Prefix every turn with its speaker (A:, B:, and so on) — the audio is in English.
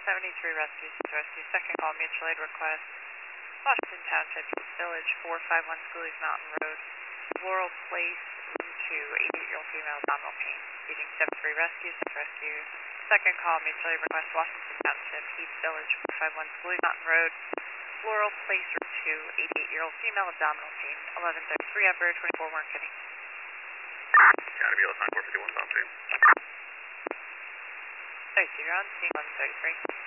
A: 73 Rescue, second call, mutual aid request. Washington Township, East Village, 451 Schoolies Mountain Road, Laurel Place, room 2, 88-year-old female, abdominal pain. Speeding 73 Rescue, second call, mutual aid request, Washington Township, East Village, 451 Schoolies Mountain Road, Laurel Place, room 2, 88-year-old female, abdominal pain. 1133 Upper, 24 Warren Kenny.
B: County BLS 9451 Bound 3.
A: 32, you're on scene, 1133.